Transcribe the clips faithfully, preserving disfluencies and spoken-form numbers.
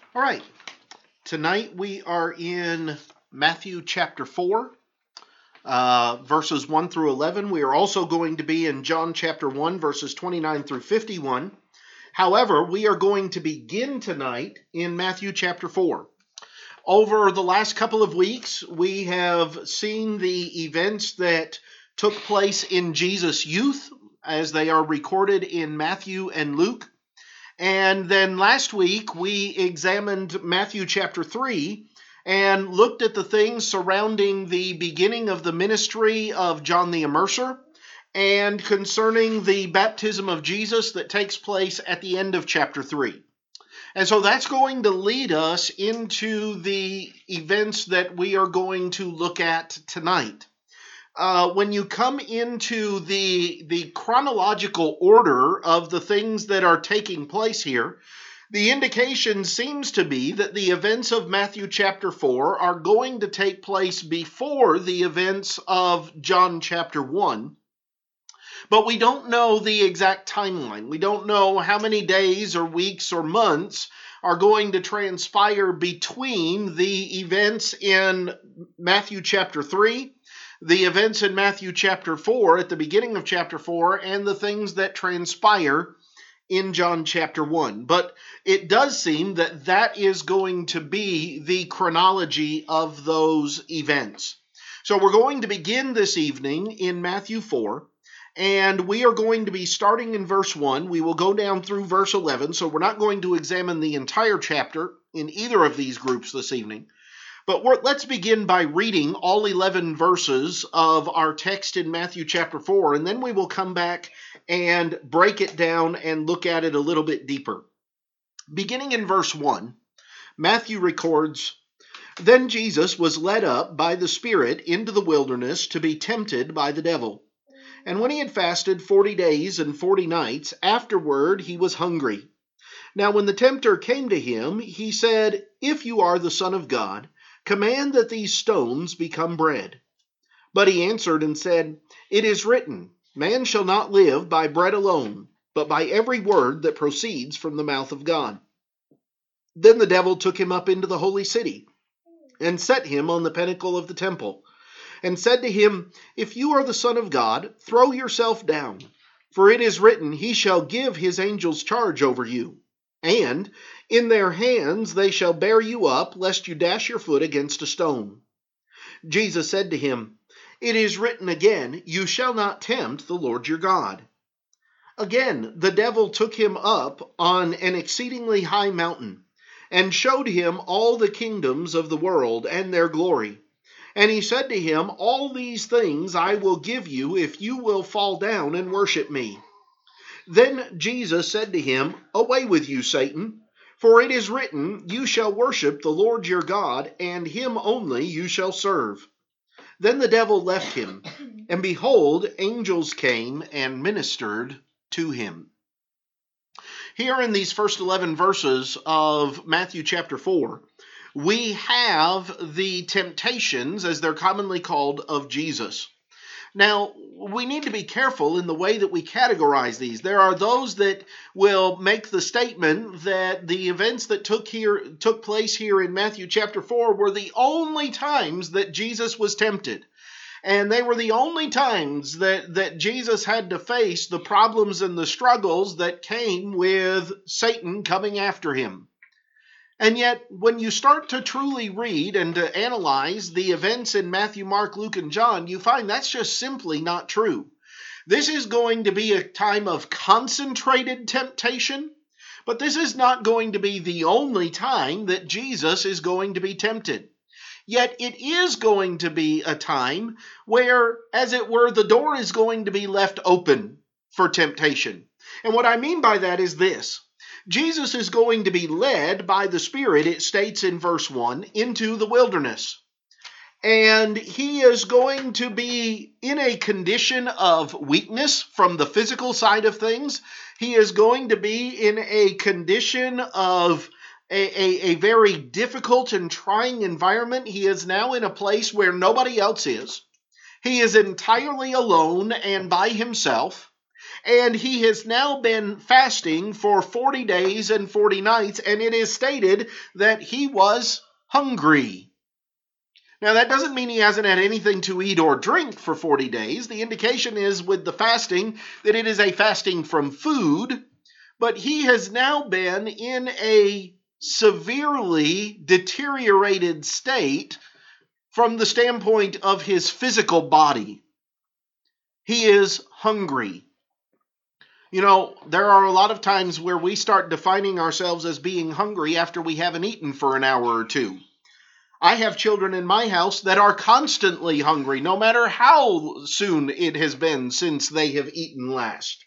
All right, tonight we are in Matthew chapter four, uh, verses one through eleven. We are also going to be in John chapter one, verses twenty-nine through fifty-one. However, we are going to begin tonight in Matthew chapter four. Over the last couple of weeks, we have seen the events that took place in Jesus' youth as they are recorded in Matthew and Luke. And then last week, we examined Matthew chapter three and looked at the things surrounding the beginning of the ministry of John the Immerser and concerning the baptism of Jesus that takes place at the end of chapter three. And so that's going to lead us into the events that we are going to look at tonight. Uh, when you come into the, the chronological order of the things that are taking place here, the indication seems to be that the events of Matthew chapter four are going to take place before the events of John chapter one. But we don't know the exact timeline. We don't know how many days or weeks or months are going to transpire between the events in Matthew chapter three, the events in Matthew chapter four at the beginning of chapter four, and the things that transpire in John chapter one. But it does seem that that is going to be the chronology of those events. So we're going to begin this evening in Matthew four. And we are going to be starting in verse one. We will go down through verse eleven, so we're not going to examine the entire chapter in either of these groups this evening. But we're, let's begin by reading all eleven verses of our text in Matthew chapter four, and then we will come back and break it down and look at it a little bit deeper. Beginning in verse one, Matthew records, "Then Jesus was led up by the Spirit into the wilderness to be tempted by the devil. And when he had fasted forty days and forty nights, afterward he was hungry. Now when the tempter came to him, he said, 'If you are the Son of God, command that these stones become bread.' But he answered and said, 'It is written, man shall not live by bread alone, but by every word that proceeds from the mouth of God.' Then the devil took him up into the holy city, and set him on the pinnacle of the temple, and said to him, 'If you are the Son of God, throw yourself down, for it is written, he shall give his angels charge over you, and in their hands they shall bear you up, lest you dash your foot against a stone.' Jesus said to him, 'It is written again, you shall not tempt the Lord your God.' Again, the devil took him up on an exceedingly high mountain, and showed him all the kingdoms of the world and their glory. And he said to him, 'All these things I will give you if you will fall down and worship me.' Then Jesus said to him, 'Away with you, Satan, for it is written, you shall worship the Lord your God, and him only you shall serve.' Then the devil left him, and behold, angels came and ministered to him." Here in these first eleven verses of Matthew chapter four, we have the temptations, as they're commonly called, of Jesus. Now, we need to be careful in the way that we categorize these. There are those that will make the statement that the events that took here took place here in Matthew chapter four were the only times that Jesus was tempted. And they were the only times that, that Jesus had to face the problems and the struggles that came with Satan coming after him. And yet, when you start to truly read and to analyze the events in Matthew, Mark, Luke, and John, you find that's just simply not true. This is going to be a time of concentrated temptation, but this is not going to be the only time that Jesus is going to be tempted. Yet it is going to be a time where, as it were, the door is going to be left open for temptation. And what I mean by that is this. Jesus is going to be led by the Spirit, it states in verse one, into the wilderness. And he is going to be in a condition of weakness from the physical side of things. He is going to be in a condition of a, a, a very difficult and trying environment. He is now in a place where nobody else is. He is entirely alone and by himself. And he has now been fasting for forty days and forty nights, and it is stated that he was hungry. Now, that doesn't mean he hasn't had anything to eat or drink for forty days. The indication is with the fasting that it is a fasting from food, but he has now been in a severely deteriorated state from the standpoint of his physical body. He is hungry. You know, there are a lot of times where we start defining ourselves as being hungry after we haven't eaten for an hour or two. I have children in my house that are constantly hungry, no matter how soon it has been since they have eaten last.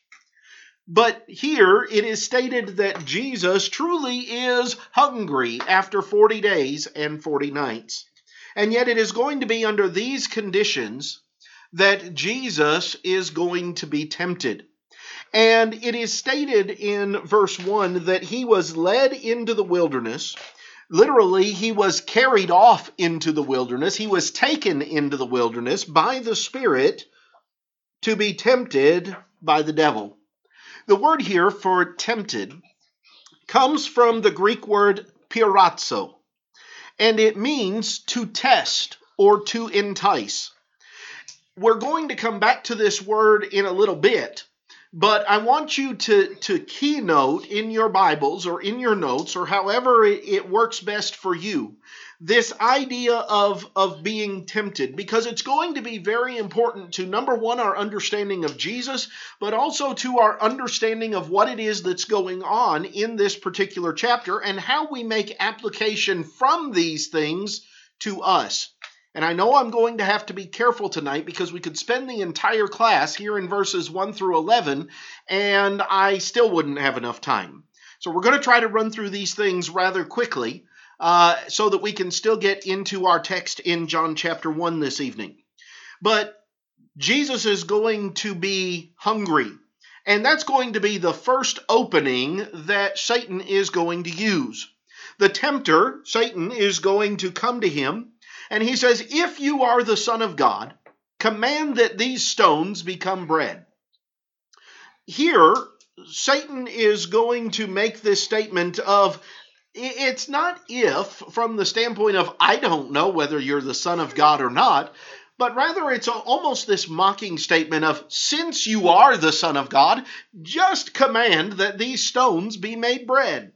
But here it is stated that Jesus truly is hungry after forty days and forty nights. And yet it is going to be under these conditions that Jesus is going to be tempted. And it is stated in verse one that he was led into the wilderness. Literally, he was carried off into the wilderness. He was taken into the wilderness by the Spirit to be tempted by the devil. The word here for tempted comes from the Greek word pirazzo, and it means to test or to entice. We're going to come back to this word in a little bit, but I want you to, to keynote in your Bibles or in your notes or however it, it works best for you, this idea of, of being tempted, because it's going to be very important to, number one, our understanding of Jesus, but also to our understanding of what it is that's going on in this particular chapter and how we make application from these things to us. And I know I'm going to have to be careful tonight because we could spend the entire class here in verses one through eleven, and I still wouldn't have enough time. So we're going to try to run through these things rather quickly uh, so that we can still get into our text in John chapter one this evening. But Jesus is going to be hungry, and that's going to be the first opening that Satan is going to use. The tempter, Satan, is going to come to him, and he says, if you are the Son of God, command that these stones become bread. Here, Satan is going to make this statement of, it's not if from the standpoint of, I don't know whether you're the Son of God or not, but rather it's almost this mocking statement of, since you are the Son of God, just command that these stones be made bread.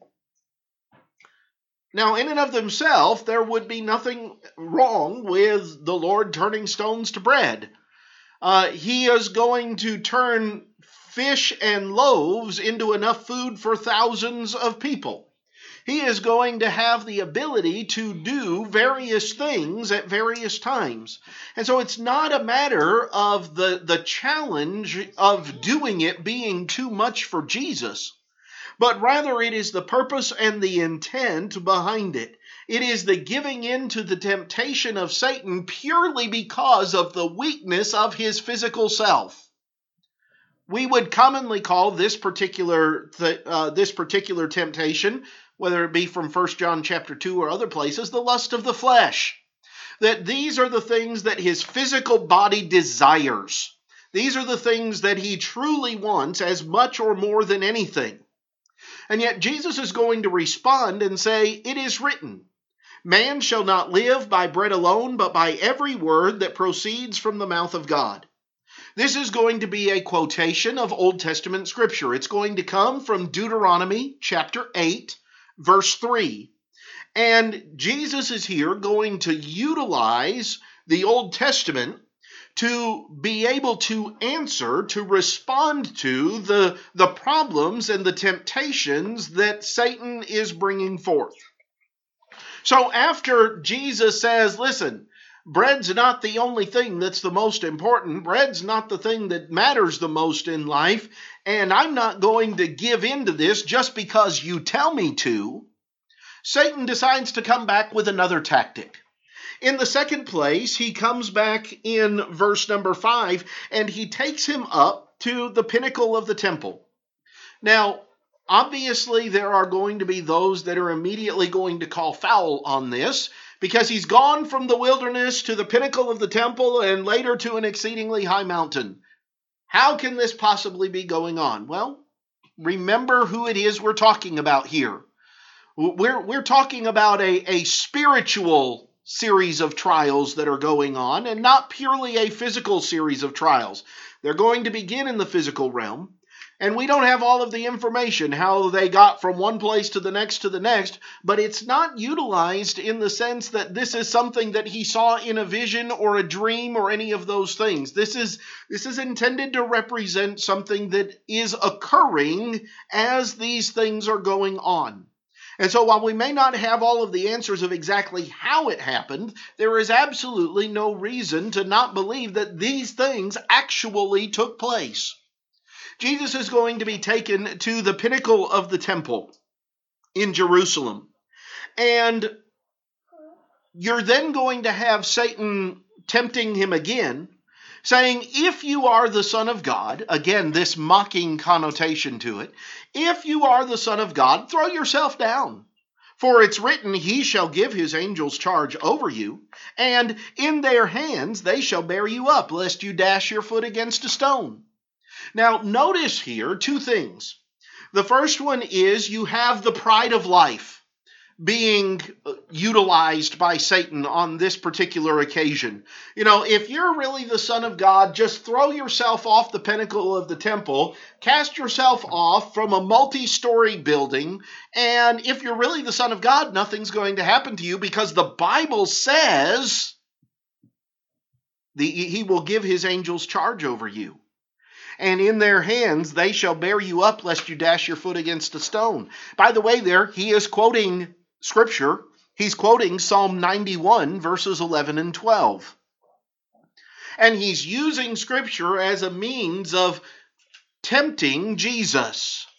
Now, in and of themselves, there would be nothing wrong with the Lord turning stones to bread. Uh, he is going to turn fish and loaves into enough food for thousands of people. He is going to have the ability to do various things at various times. And so it's not a matter of the, the challenge of doing it being too much for Jesus, but rather it is the purpose and the intent behind it. It is the giving in to the temptation of Satan purely because of the weakness of his physical self. We would commonly call this particular th- uh, this particular temptation, whether it be from First John chapter two or other places, the lust of the flesh. That these are the things that his physical body desires. These are the things that he truly wants as much or more than anything. And yet Jesus is going to respond and say, it is written, man shall not live by bread alone, but by every word that proceeds from the mouth of God. This is going to be a quotation of Old Testament scripture. It's going to come from Deuteronomy chapter eight, verse three. And Jesus is here going to utilize the Old Testament to be able to answer, to respond to the, the problems and the temptations that Satan is bringing forth. So after Jesus says, listen, bread's not the only thing that's the most important. Bread's not the thing that matters the most in life. And I'm not going to give in to this just because you tell me to. Satan decides to come back with another tactic. In the second place, he comes back in verse number five, and he takes him up to the pinnacle of the temple. Now, obviously, there are going to be those that are immediately going to call foul on this, because he's gone from the wilderness to the pinnacle of the temple and later to an exceedingly high mountain. How can this possibly be going on? Well, remember who it is we're talking about here. We're, we're talking about a, a spiritual series of trials that are going on, and not purely a physical series of trials. They're going to begin in the physical realm, and we don't have all of the information, how they got from one place to the next to the next, but it's not utilized in the sense that this is something that he saw in a vision or a dream or any of those things. This is, this is intended to represent something that is occurring as these things are going on. And so while we may not have all of the answers of exactly how it happened, there is absolutely no reason to not believe that these things actually took place. Jesus is going to be taken to the pinnacle of the temple in Jerusalem. And you're then going to have Satan tempting him again, saying, if you are the Son of God, again, this mocking connotation to it, if you are the Son of God, throw yourself down. For it's written, he shall give his angels charge over you, and in their hands they shall bear you up, lest you dash your foot against a stone. Now, notice here two things. The first one is you have the pride of life being utilized by Satan on this particular occasion. You know, if you're really the Son of God, just throw yourself off the pinnacle of the temple, cast yourself off from a multi-story building, and if you're really the Son of God, nothing's going to happen to you because the Bible says the, he will give his angels charge over you. And in their hands they shall bear you up, lest you dash your foot against a stone. By the way, there, he is quoting Scripture. He's quoting Psalm ninety-one, verses eleven and twelve. And he's using Scripture as a means of tempting Jesus.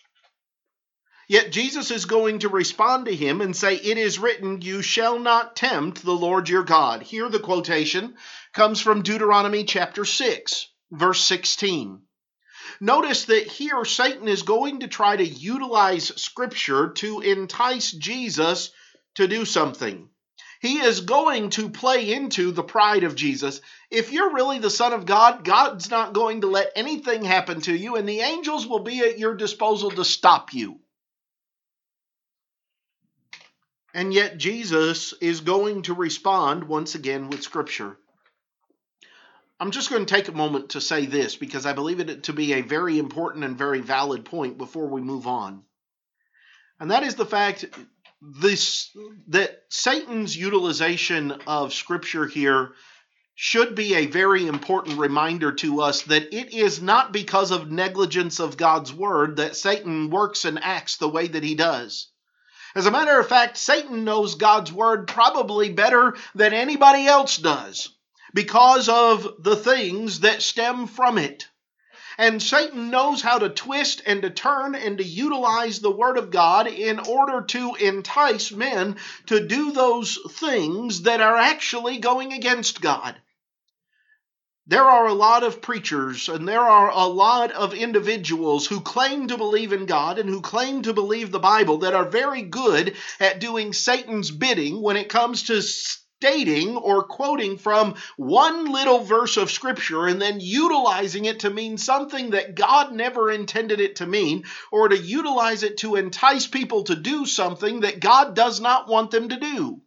Yet Jesus is going to respond to him and say, it is written, you shall not tempt the Lord your God. Here the quotation comes from Deuteronomy chapter six, verse sixteen. Notice that here Satan is going to try to utilize Scripture to entice Jesus to do something. He is going to play into the pride of Jesus. If you're really the Son of God, God's not going to let anything happen to you, and the angels will be at your disposal to stop you. And yet Jesus is going to respond once again with Scripture. I'm just going to take a moment to say this because I believe it to be a very important and very valid point before we move on. And that is the fact this, that Satan's utilization of Scripture here should be a very important reminder to us that it is not because of negligence of God's Word that Satan works and acts the way that he does. As a matter of fact, Satan knows God's Word probably better than anybody else does, because of the things that stem from it. And Satan knows how to twist and to turn and to utilize the Word of God in order to entice men to do those things that are actually going against God. There are a lot of preachers and there are a lot of individuals who claim to believe in God and who claim to believe the Bible that are very good at doing Satan's bidding when it comes to stating or quoting from one little verse of Scripture and then utilizing it to mean something that God never intended it to mean, or to utilize it to entice people to do something that God does not want them to do.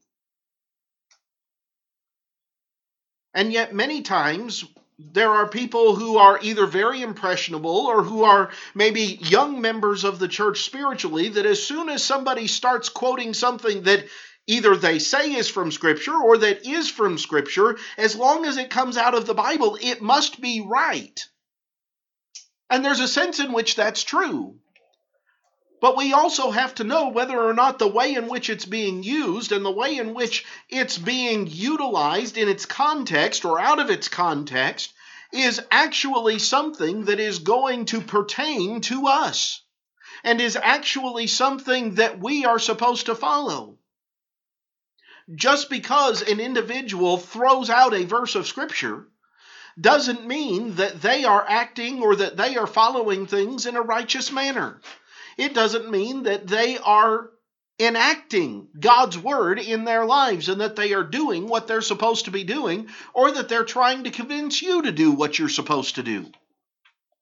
And yet many times there are people who are either very impressionable or who are maybe young members of the church spiritually, that as soon as somebody starts quoting something that either they say is from Scripture or that is from Scripture, as long as it comes out of the Bible, it must be right. And there's a sense in which that's true. But we also have to know whether or not the way in which it's being used and the way in which it's being utilized in its context or out of its context is actually something that is going to pertain to us and is actually something that we are supposed to follow. Just because an individual throws out a verse of Scripture doesn't mean that they are acting or that they are following things in a righteous manner. It doesn't mean that they are enacting God's Word in their lives and that they are doing what they're supposed to be doing, or that they're trying to convince you to do what you're supposed to do.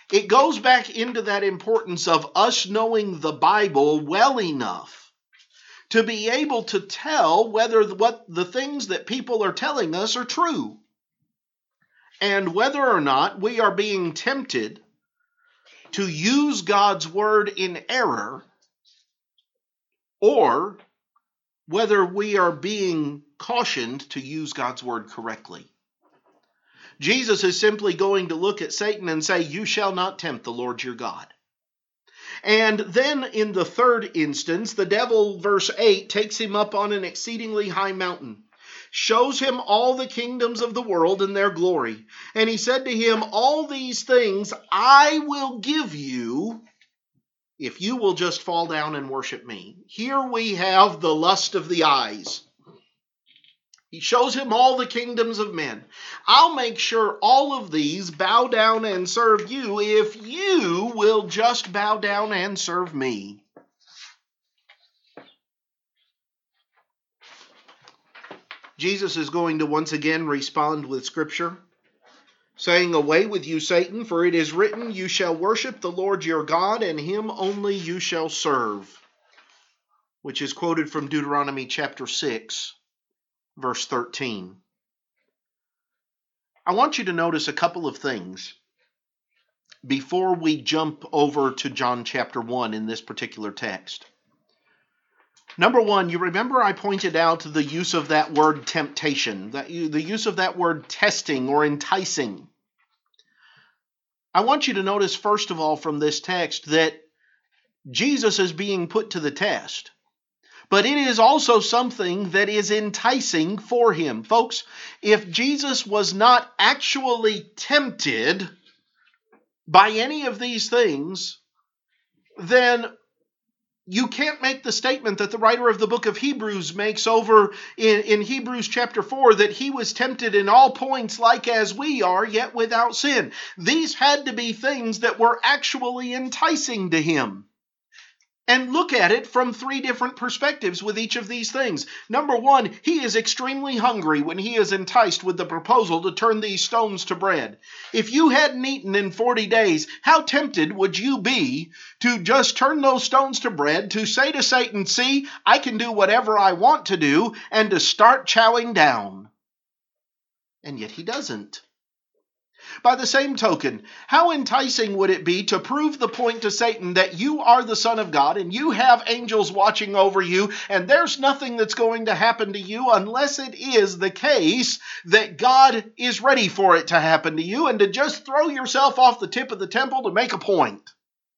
It goes back into that importance of us knowing the Bible well enough to be able to tell whether what the things that people are telling us are true, and whether or not we are being tempted to use God's word in error, or whether we are being cautioned to use God's word correctly. Jesus is simply going to look at Satan and say, "You shall not tempt the Lord your God." And then in the third instance, the devil, verse eight, takes him up on an exceedingly high mountain, shows him all the kingdoms of the world and their glory. And he said to him, "All these things I will give you if you will just fall down and worship me." Here we have the lust of the eyes. He shows him all the kingdoms of men. I'll make sure all of these bow down and serve you if you will just bow down and serve me. Jesus is going to once again respond with Scripture, saying, "Away with you, Satan, for it is written, you shall worship the Lord your God, and him only you shall serve," which is quoted from Deuteronomy chapter six. Verse thirteen. I want you to notice a couple of things before we jump over to John chapter one in this particular text. Number one, you remember I pointed out the use of that word temptation, that the use of that word testing or enticing. I want you to notice, first of all, from this text that Jesus is being put to the test. But it is also something that is enticing for him. Folks, if Jesus was not actually tempted by any of these things, then you can't make the statement that the writer of the book of Hebrews makes over in, in Hebrews chapter four, that he was tempted in all points like as we are, yet without sin. These had to be things that were actually enticing to him. And look at it from three different perspectives with each of these things. Number one, he is extremely hungry when he is enticed with the proposal to turn these stones to bread. If you hadn't eaten in forty days, how tempted would you be to just turn those stones to bread, to say to Satan, "See, I can do whatever I want to do," and to start chowing down? And yet he doesn't. By the same token, how enticing would it be to prove the point to Satan that you are the Son of God and you have angels watching over you and there's nothing that's going to happen to you unless it is the case that God is ready for it to happen to you, and to just throw yourself off the tip of the temple to make a point.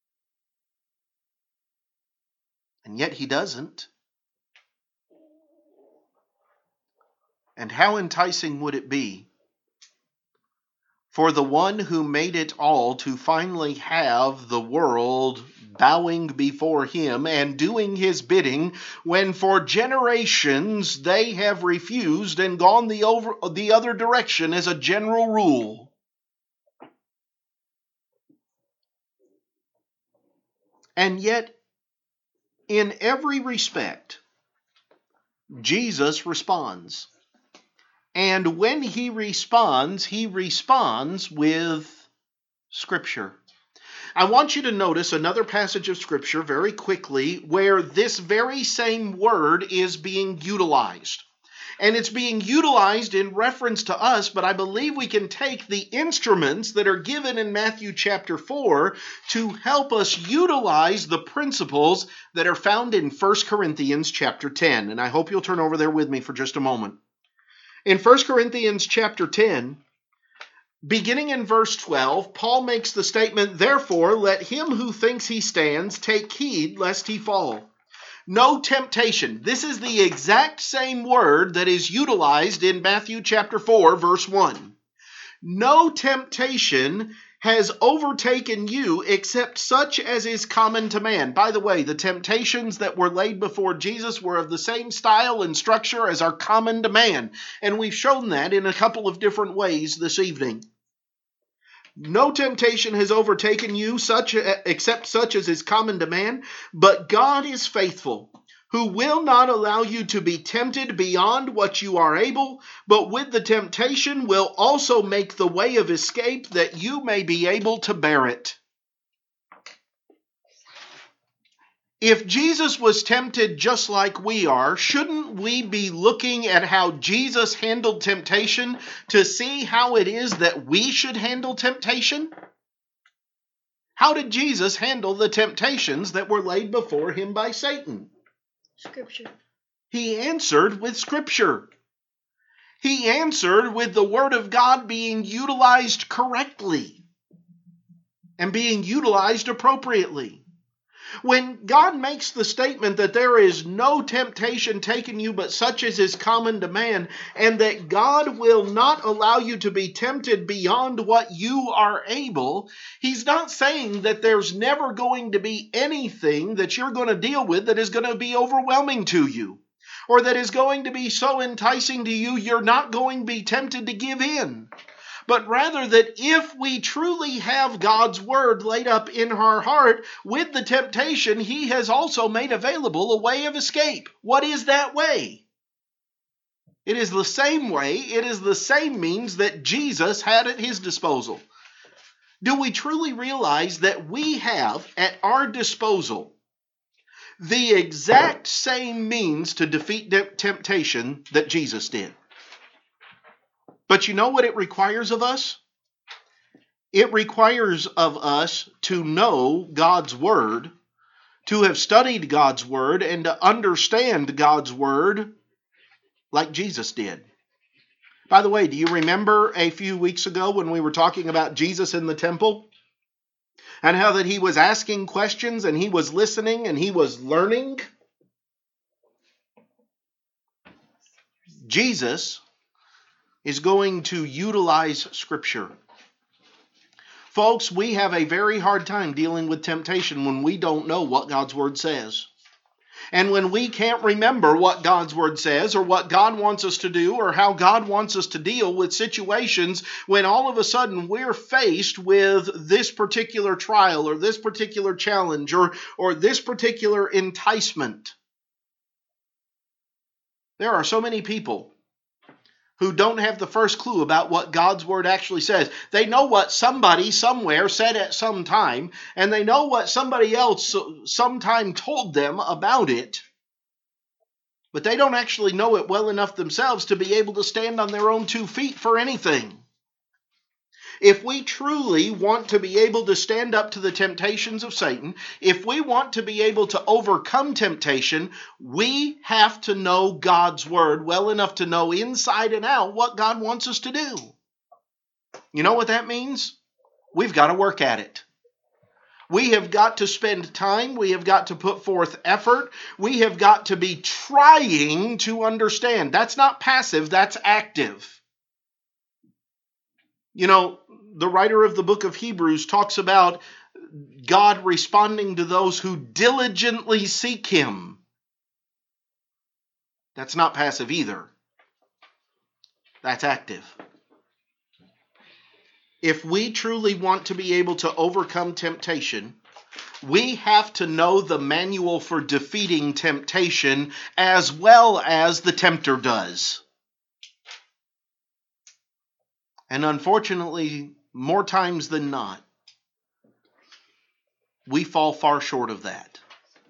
And yet he doesn't. And how enticing would it be for the one who made it all to finally have the world bowing before him and doing his bidding, when for generations they have refused and gone the, over, the other direction as a general rule? And yet, in every respect, Jesus responds. And when he responds, he responds with Scripture. I want you to notice another passage of Scripture very quickly where this very same word is being utilized. And it's being utilized in reference to us, but I believe we can take the instruments that are given in Matthew chapter four to help us utilize the principles that are found in First Corinthians chapter ten. And I hope you'll turn over there with me for just a moment. In First Corinthians chapter ten, beginning in verse twelve, Paul makes the statement, "Therefore, let him who thinks he stands take heed lest he fall. No temptation." This is the exact same word that is utilized in Matthew chapter four, verse one. "No temptation has overtaken you except such as is common to man." By the way, the temptations that were laid before Jesus were of the same style and structure as are common to man. And we've shown that in a couple of different ways this evening. "No temptation has overtaken you such except such as is common to man, but God is faithful, who will not allow you to be tempted beyond what you are able, but with the temptation will also make the way of escape that you may be able to bear it. If Jesus was tempted just like we are, shouldn't we be looking at how Jesus handled temptation to see how it is that we should handle temptation? How did Jesus handle the temptations that were laid before him by Satan? Scripture. He answered with Scripture. He answered with the Word of God being utilized correctly and being utilized appropriately. When God makes the statement that there is no temptation taken you but such as is common to man, and that God will not allow you to be tempted beyond what you are able, he's not saying that there's never going to be anything that you're going to deal with that is going to be overwhelming to you, or that is going to be so enticing to you you're not going to be tempted to give in. But rather that if we truly have God's Word laid up in our heart, with the temptation, he has also made available a way of escape. What is that way? It is the same way, it is the same means that Jesus had at his disposal. Do we truly realize that we have at our disposal the exact same means to defeat temptation that Jesus did? But you know what it requires of us? It requires of us to know God's Word, to have studied God's Word, and to understand God's Word like Jesus did. By the way, do you remember a few weeks ago when we were talking about Jesus in the temple? And how that he was asking questions and he was listening and he was learning? Jesus is going to utilize Scripture. Folks, we have a very hard time dealing with temptation when we don't know what God's Word says. And when we can't remember what God's Word says, or what God wants us to do, or how God wants us to deal with situations when all of a sudden we're faced with this particular trial, or this particular challenge, or, or this particular enticement. There are so many people who don't have the first clue about what God's Word actually says. They know what somebody somewhere said at some time, and they know what somebody else sometime told them about it, but they don't actually know it well enough themselves to be able to stand on their own two feet for anything. If we truly want to be able to stand up to the temptations of Satan, if we want to be able to overcome temptation, we have to know God's Word well enough to know inside and out what God wants us to do. You know what that means? We've got to work at it. We have got to spend time. We have got to put forth effort. We have got to be trying to understand. That's not passive, that's active. You know, the writer of the book of Hebrews talks about God responding to those who diligently seek Him. That's not passive either. That's active. If we truly want to be able to overcome temptation, we have to know the manual for defeating temptation as well as the tempter does. And unfortunately, more times than not, we fall far short of that.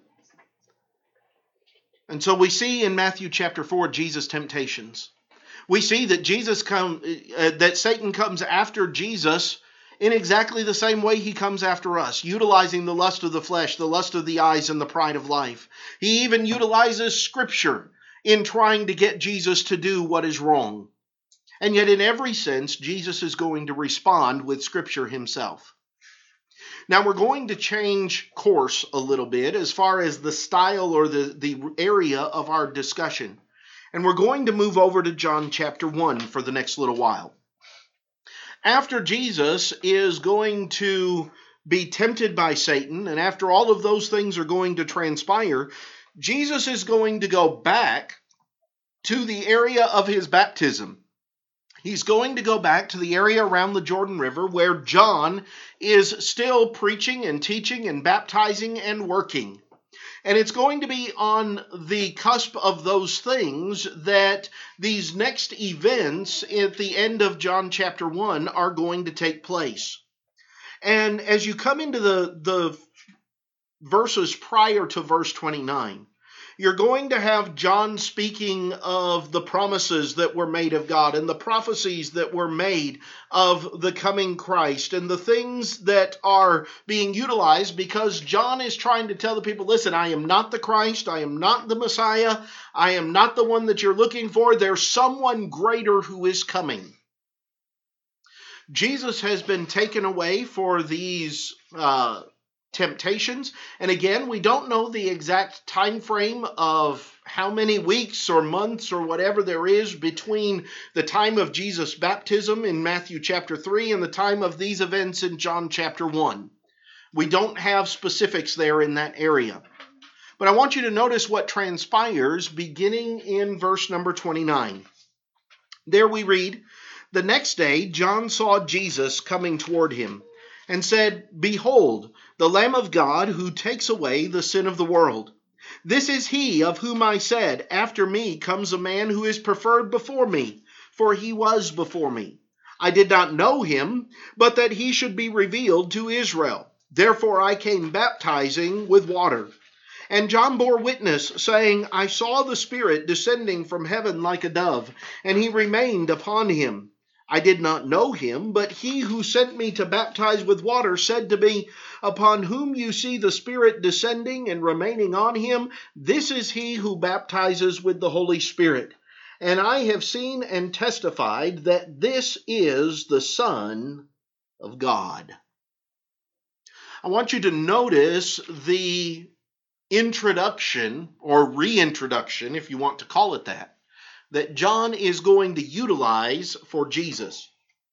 And so we see in Matthew chapter four, Jesus' temptations. We see that Jesus come, uh, that Satan comes after Jesus in exactly the same way he comes after us, utilizing the lust of the flesh, the lust of the eyes, and the pride of life. He even utilizes Scripture in trying to get Jesus to do what is wrong. And yet in every sense, Jesus is going to respond with Scripture himself. Now we're going to change course a little bit as far as the style or the, the area of our discussion. And we're going to move over to John chapter one for the next little while. After Jesus is going to be tempted by Satan, and after all of those things are going to transpire, Jesus is going to go back to the area of his baptism. He's going to go back to the area around the Jordan River where John is still preaching and teaching and baptizing and working. And it's going to be on the cusp of those things that these next events at the end of John chapter one are going to take place. And as you come into the, the verses prior to verse twenty-nine, you're going to have John speaking of the promises that were made of God and the prophecies that were made of the coming Christ and the things that are being utilized, because John is trying to tell the people, listen, I am not the Christ. I am not the Messiah. I am not the one that you're looking for. There's someone greater who is coming. Jesus has been taken away for these uh temptations. And again, we don't know the exact time frame of how many weeks or months or whatever there is between the time of Jesus' baptism in Matthew chapter three and the time of these events in John chapter one. We don't have specifics there in that area. But I want you to notice what transpires beginning in verse number twenty-nine. There we read, "The next day John saw Jesus coming toward him, and said, Behold, the Lamb of God who takes away the sin of the world. This is he of whom I said, After me comes a man who is preferred before me, for he was before me. I did not know him, but that he should be revealed to Israel. Therefore I came baptizing with water. And John bore witness, saying, I saw the Spirit descending from heaven like a dove, and he remained upon him. I did not know him, but he who sent me to baptize with water said to me, Upon whom you see the Spirit descending and remaining on him, this is he who baptizes with the Holy Spirit. And I have seen and testified that this is the Son of God." I want you to notice the introduction, or reintroduction, if you want to call it that, that John is going to utilize for Jesus.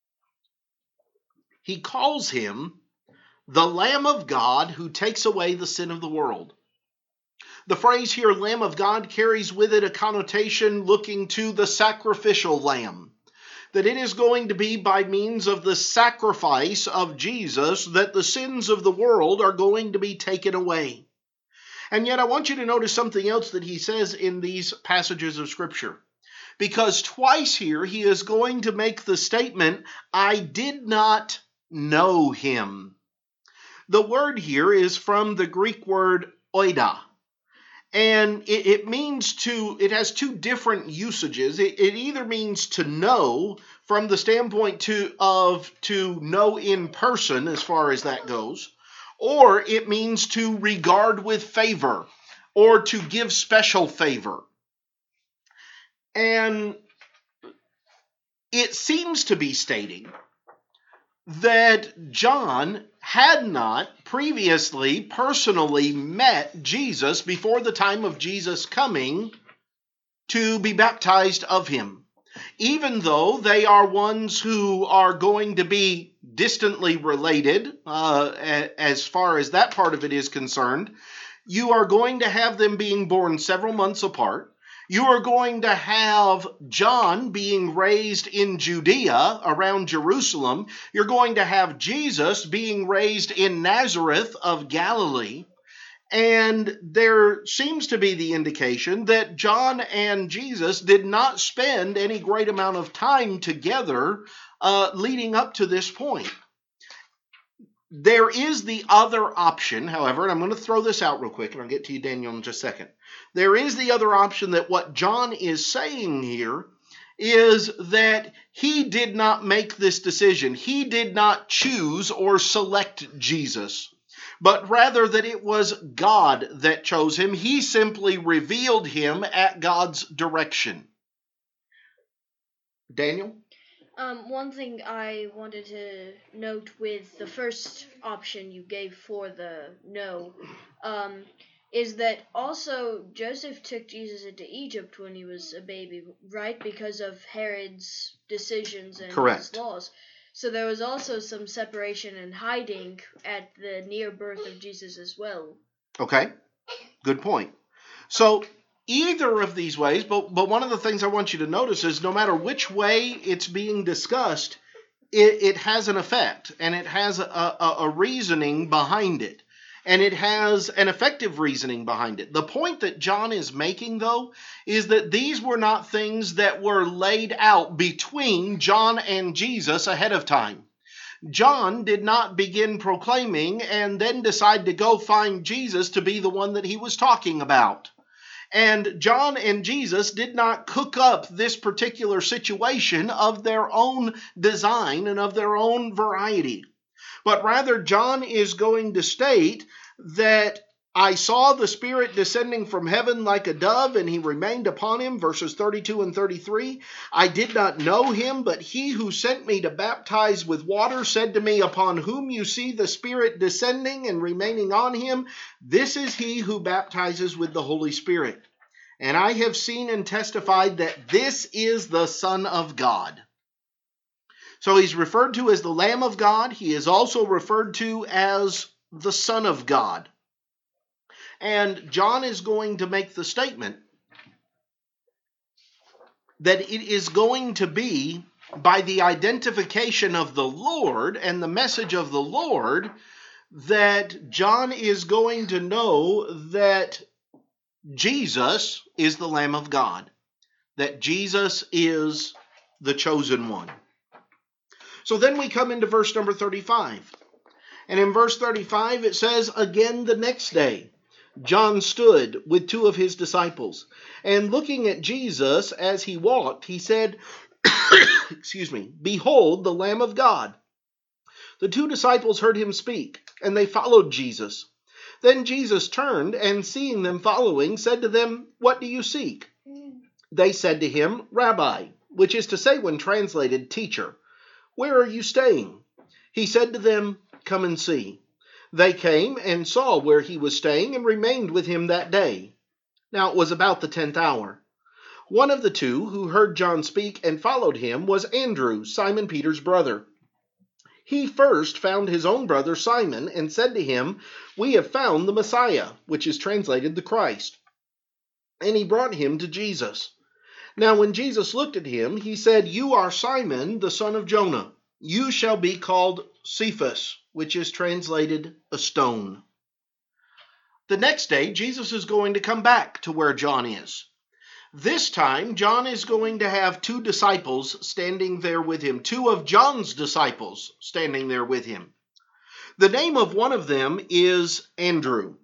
He calls him the Lamb of God who takes away the sin of the world. The phrase here, Lamb of God, carries with it a connotation looking to the sacrificial lamb. That it is going to be by means of the sacrifice of Jesus that the sins of the world are going to be taken away. And yet I want you to notice something else that he says in these passages of Scripture. Because twice here he is going to make the statement, I did not know him. The word here is from the Greek word oida. And it, it means to, it has two different usages. It, it either means to know from the standpoint to, of to know in person as far as that goes, or it means to regard with favor or to give special favor. And it seems to be stating that John had not previously personally met Jesus before the time of Jesus coming to be baptized of him. Even though they are ones who are going to be distantly related, uh, as far as that part of it is concerned, you are going to have them being born several months apart. You are going to have John being raised in Judea around Jerusalem. You're going to have Jesus being raised in Nazareth of Galilee. And there seems to be the indication that John and Jesus did not spend any great amount of time together uh, leading up to this point. There is the other option, however, and I'm going to throw this out real quick, and I'll get to you, Daniel, in just a second. There is the other option that what John is saying here is that he did not make this decision. He did not choose or select Jesus, but rather that it was God that chose him. He simply revealed him at God's direction. Daniel? Um, one thing I wanted to note with the first option you gave for the no, um, is that also Joseph took Jesus into Egypt when he was a baby, right? Because of Herod's decisions and Correct. his laws. So there was also some separation and hiding at the near birth of Jesus as well. Okay, good point. So either of these ways, but, but one of the things I want you to notice is no matter which way it's being discussed, it, it has an effect and it has a, a, a reasoning behind it. and it has an effective reasoning behind it. The point that John is making, though, is that these were not things that were laid out between John and Jesus ahead of time. John did not begin proclaiming and then decide to go find Jesus to be the one that he was talking about. And John and Jesus did not cook up this particular situation of their own design and of their own variety. But rather, John is going to state that I saw the Spirit descending from heaven like a dove, and he remained upon him, verses thirty-two and thirty-three. I did not know him, but he who sent me to baptize with water said to me, upon whom you see the Spirit descending and remaining on him, this is he who baptizes with the Holy Spirit. And I have seen and testified that this is the Son of God. So he's referred to as the Lamb of God. He is also referred to as the Son of God. And John is going to make the statement that it is going to be by the identification of the Lord and the message of the Lord that John is going to know that Jesus is the Lamb of God, that Jesus is the chosen one. So then we come into verse number thirty-five. And in verse thirty-five it says, again the next day, John stood with two of his disciples, and looking at Jesus as he walked, he said, excuse me, behold the Lamb of God. The two disciples heard him speak, and they followed Jesus. Then Jesus turned, and seeing them following, said to them, what do you seek? They said to him, Rabbi, which is to say, when translated, teacher, where are you staying? He said to them, come and see. They came and saw where he was staying and remained with him that day. Now it was about the tenth hour. One of the two who heard John speak and followed him was Andrew, Simon Peter's brother. He first found his own brother Simon and said to him, we have found the Messiah, which is translated the Christ. And he brought him to Jesus. Now when Jesus looked at him, he said, you are Simon, the son of Jonah. You shall be called Cephas, which is translated a stone. The next day, Jesus is going to come back to where John is. This time, John is going to have two disciples standing there with him, two of John's disciples standing there with him. The name of one of them is Andrew.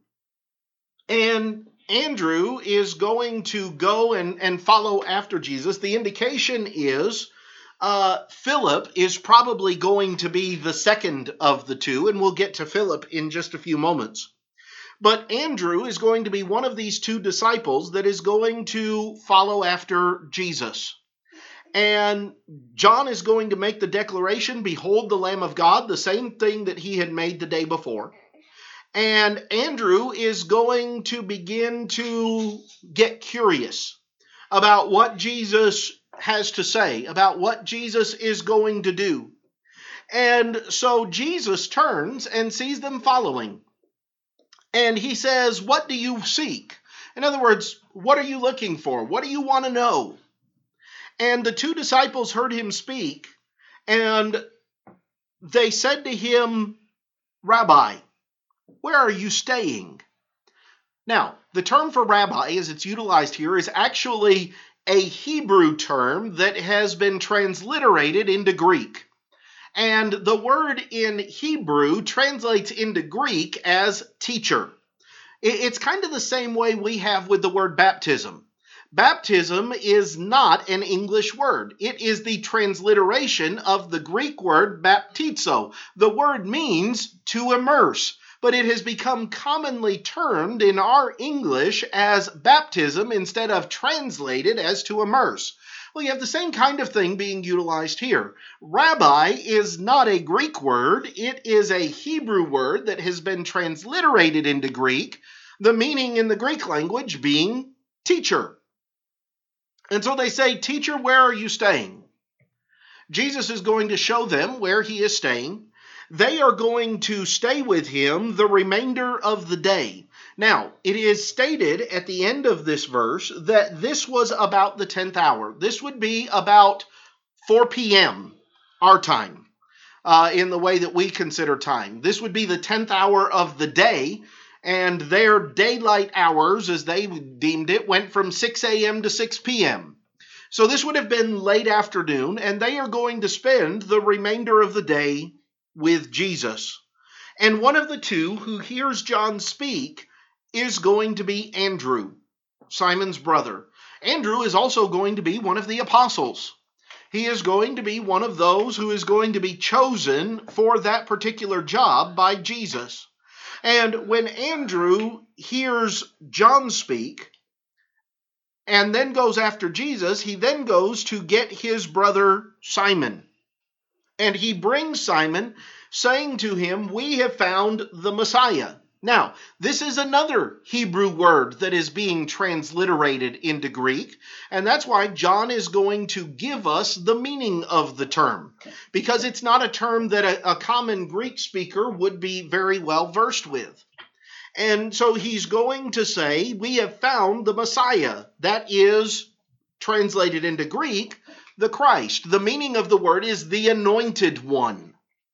And Andrew is going to go and, and follow after Jesus. The indication is uh, Philip is probably going to be the second of the two, and we'll get to Philip in just a few moments. But Andrew is going to be one of these two disciples that is going to follow after Jesus. And John is going to make the declaration, behold the Lamb of God, the same thing that he had made the day before. And Andrew is going to begin to get curious about what Jesus has to say, about what Jesus is going to do. And so Jesus turns and sees them following. And he says, what do you seek? In other words, what are you looking for? What do you want to know? And the two disciples heard him speak, and they said to him, Rabbi, where are you staying? Now, the term for rabbi, as it's utilized here, is actually a Hebrew term that has been transliterated into Greek. And the word in Hebrew translates into Greek as teacher. It's kind of the same way we have with the word baptism. Baptism is not an English word. It is the transliteration of the Greek word baptizo. The word means to immerse, but it has become commonly termed in our English as baptism instead of translated as to immerse. Well, you have the same kind of thing being utilized here. Rabbi is not a Greek word. It is a Hebrew word that has been transliterated into Greek, the meaning in the Greek language being teacher. And so they say, teacher, where are you staying? Jesus is going to show them where he is staying. They are going to stay with him the remainder of the day. Now, it is stated at the end of this verse that this was about the tenth hour. This would be about four p.m. our time, uh, in the way that we consider time. This would be the tenth hour of the day, and their daylight hours, as they deemed it, went from six a.m. to six p.m. So this would have been late afternoon, and they are going to spend the remainder of the day with Jesus. And one of the two who hears John speak is going to be Andrew, Simon's brother. Andrew is also going to be one of the apostles. He is going to be one of those who is going to be chosen for that particular job by Jesus. And when Andrew hears John speak and then goes after Jesus, he then goes to get his brother Simon. And he brings Simon, saying to him, "We have found the Messiah." Now, this is another Hebrew word that is being transliterated into Greek, and that's why John is going to give us the meaning of the term, because it's not a term that a, a common Greek speaker would be very well versed with. And so he's going to say, "We have found the Messiah." That is, translated into Greek, the Christ. The meaning of the word is the anointed one,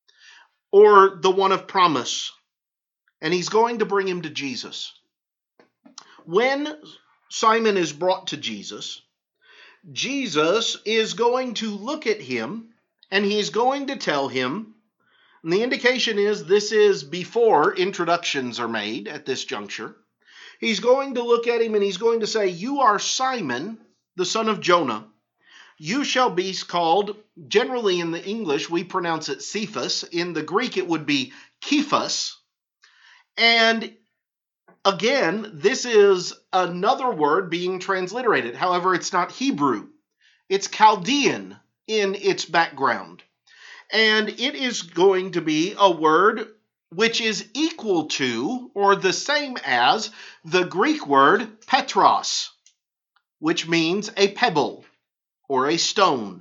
or the one of promise. And he's going to bring him to Jesus. When Simon is brought to Jesus, Jesus is going to look at him and he's going to tell him, and the indication is this is before introductions are made at this juncture. He's going to look at him and he's going to say, "You are Simon, the son of Jonah. You shall be called," generally in the English we pronounce it Cephas. In the Greek it would be Kephas. And again, this is another word being transliterated. However, it's not Hebrew. It's Chaldean in its background. And it is going to be a word which is equal to, or the same as, the Greek word Petros, which means a pebble or a stone.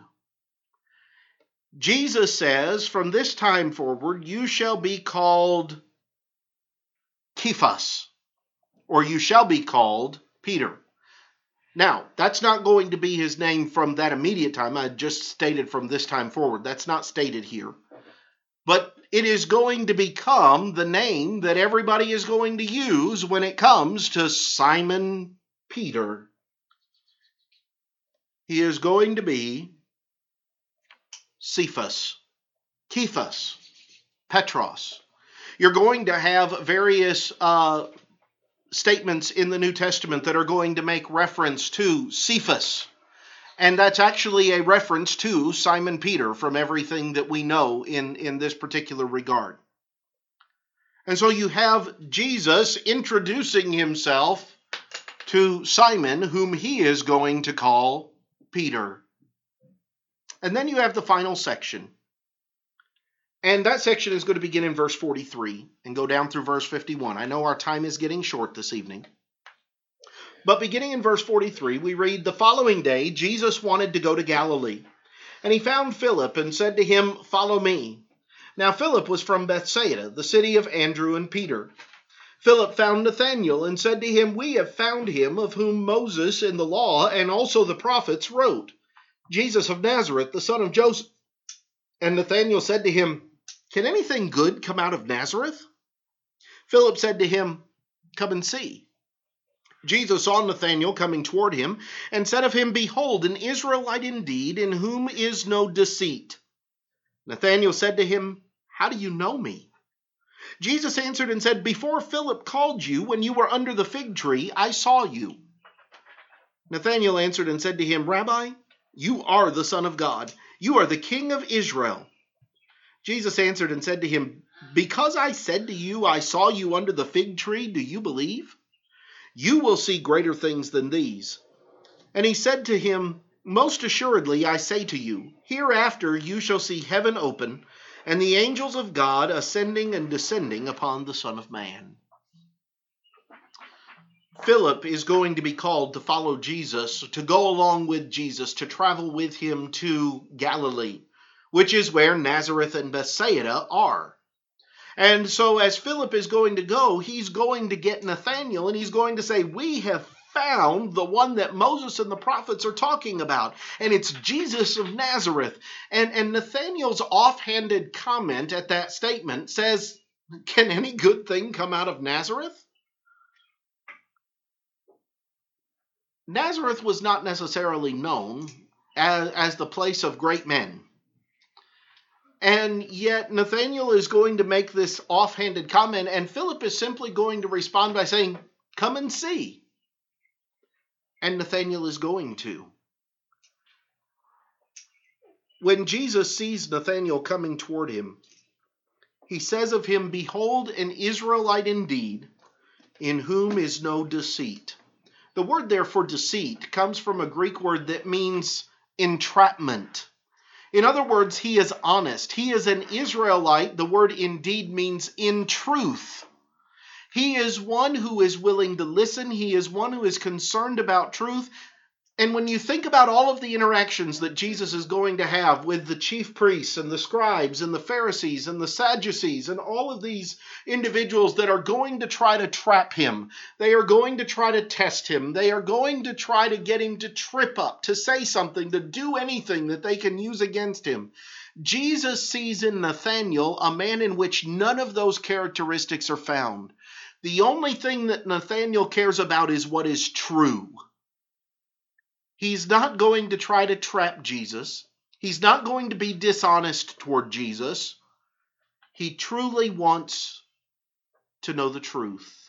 Jesus says, "From this time forward, you shall be called Kephas," or "you shall be called Peter." Now, that's not going to be his name from that immediate time. I just stated from this time forward. That's not stated here. But it is going to become the name that everybody is going to use when it comes to Simon Peter. He is going to be Cephas, Kephas, Petros. You're going to have various uh, statements in the New Testament that are going to make reference to Cephas. And that's actually a reference to Simon Peter from everything that we know in, in this particular regard. And so you have Jesus introducing himself to Simon, whom he is going to call Peter. And then you have the final section. And that section is going to begin in verse forty-three and go down through verse fifty-one. I know our time is getting short this evening. But beginning in verse forty-three, we read, "The following day, Jesus wanted to go to Galilee. And he found Philip and said to him, 'Follow me.' Now Philip was from Bethsaida, the city of Andrew and Peter. Philip found Nathanael and said to him, 'We have found him of whom Moses in the law and also the prophets wrote, Jesus of Nazareth, the son of Joseph.' And Nathanael said to him, 'Can anything good come out of Nazareth?' Philip said to him, 'Come and see.' Jesus saw Nathanael coming toward him and said of him, 'Behold, an Israelite indeed, in whom is no deceit.' Nathanael said to him, 'How do you know me?' Jesus answered and said, 'Before Philip called you, when you were under the fig tree, I saw you.' Nathanael answered and said to him, 'Rabbi, you are the Son of God. You are the King of Israel.' Jesus answered and said to him, 'Because I said to you, I saw you under the fig tree, do you believe? You will see greater things than these.' And he said to him, 'Most assuredly, I say to you, hereafter you shall see heaven open, and the angels of God ascending and descending upon the Son of Man.'" Philip is going to be called to follow Jesus, to go along with Jesus, to travel with him to Galilee, which is where Nazareth and Bethsaida are. And so as Philip is going to go, he's going to get Nathanael, and he's going to say, "We have found the one that Moses and the prophets are talking about, and it's Jesus of Nazareth." And, and Nathanael's offhanded comment at that statement says, "Can any good thing come out of Nazareth?" Nazareth was not necessarily known as, as the place of great men. And yet Nathanael is going to make this offhanded comment, and Philip is simply going to respond by saying, "Come and see." And Nathanael is going to. When Jesus sees Nathanael coming toward him, he says of him, "Behold, an Israelite indeed, in whom is no deceit." The word there for deceit comes from a Greek word that means entrapment. In other words, he is honest. He is an Israelite. The word indeed means in truth. He is one who is willing to listen. He is one who is concerned about truth. And when you think about all of the interactions that Jesus is going to have with the chief priests and the scribes and the Pharisees and the Sadducees and all of these individuals that are going to try to trap him, they are going to try to test him, they are going to try to get him to trip up, to say something, to do anything that they can use against him. Jesus sees in Nathanael a man in which none of those characteristics are found. The only thing that Nathanael cares about is what is true. He's not going to try to trap Jesus. He's not going to be dishonest toward Jesus. He truly wants to know the truth.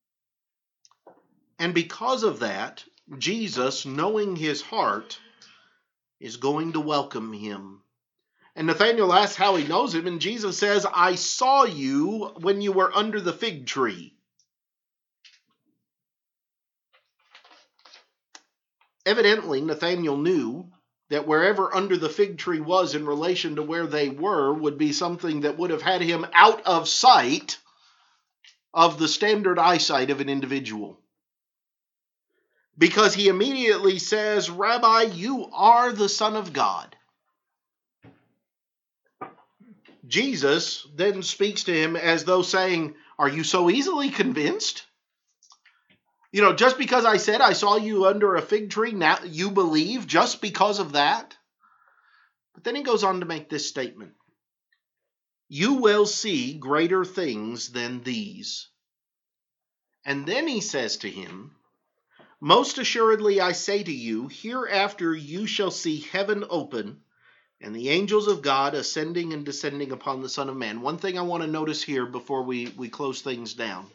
And because of that, Jesus, knowing his heart, is going to welcome him. And Nathanael asks how he knows him, and Jesus says, "I saw you when you were under the fig tree." Evidently, Nathanael knew that wherever under the fig tree was in relation to where they were would be something that would have had him out of sight of the standard eyesight of an individual. Because he immediately says, "Rabbi, you are the Son of God." Jesus then speaks to him as though saying, "Are you so easily convinced? You know, just because I said I saw you under a fig tree, now you believe just because of that?" But then he goes on to make this statement. "You will see greater things than these." And then he says to him, "Most assuredly I say to you, hereafter you shall see heaven open, and the angels of God ascending and descending upon the Son of Man." One thing I want to notice here before we, we close things down.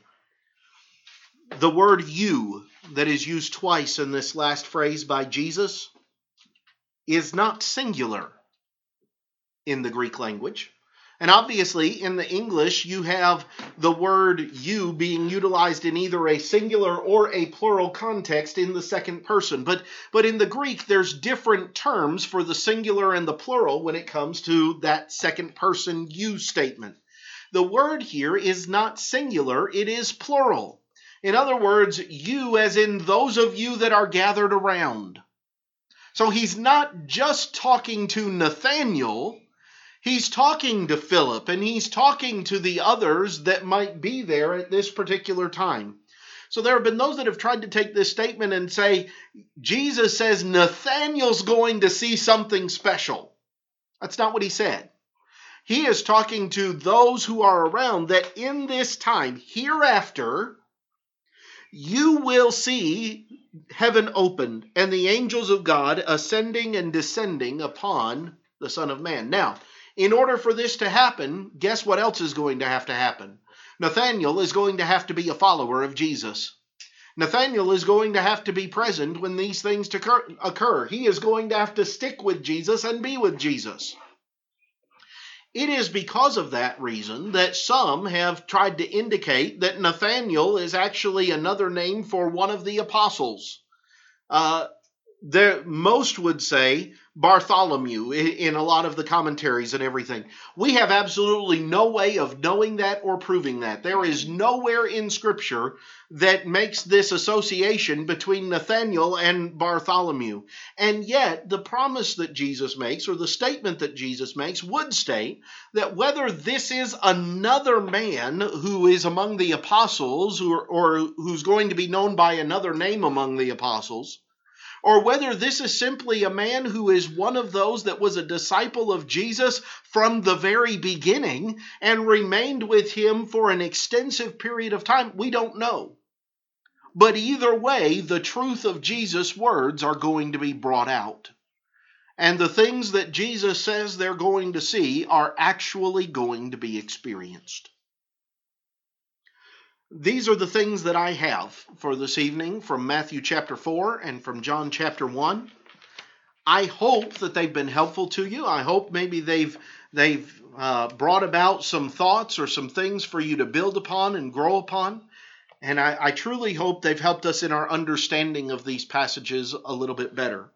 The word "you" that is used twice in this last phrase by Jesus is not singular in the Greek language. And obviously in the English you have the word "you" being utilized in either a singular or a plural context in the second person. But, but in the Greek there's different terms for the singular and the plural when it comes to that second person "you" statement. The word here is not singular, it is plural. In other words, you as in those of you that are gathered around. So he's not just talking to Nathanael, he's talking to Philip, and he's talking to the others that might be there at this particular time. So there have been those that have tried to take this statement and say, Jesus says Nathanael's going to see something special. That's not what he said. He is talking to those who are around that in this time, hereafter, you will see heaven opened and the angels of God ascending and descending upon the Son of Man. Now, in order for this to happen, guess what else is going to have to happen? Nathanael is going to have to be a follower of Jesus. Nathanael is going to have to be present when these things occur. He is going to have to stick with Jesus and be with Jesus. It is because of that reason that some have tried to indicate that Nathanael is actually another name for one of the apostles. Uh, there, most would say Bartholomew in a lot of the commentaries and everything. We have absolutely no way of knowing that or proving that. There is nowhere in Scripture that makes this association between Nathanael and Bartholomew. And yet, the promise that Jesus makes, or the statement that Jesus makes, would state that whether this is another man who is among the apostles, or, or who's going to be known by another name among the apostles, or whether this is simply a man who is one of those that was a disciple of Jesus from the very beginning and remained with him for an extensive period of time, we don't know. But either way, the truth of Jesus' words are going to be brought out. And the things that Jesus says they're going to see are actually going to be experienced. These are the things that I have for this evening from Matthew chapter four and from John chapter one. I hope that they've been helpful to you. I hope maybe they've they've uh, brought about some thoughts or some things for you to build upon and grow upon. And I, I truly hope they've helped us in our understanding of these passages a little bit better.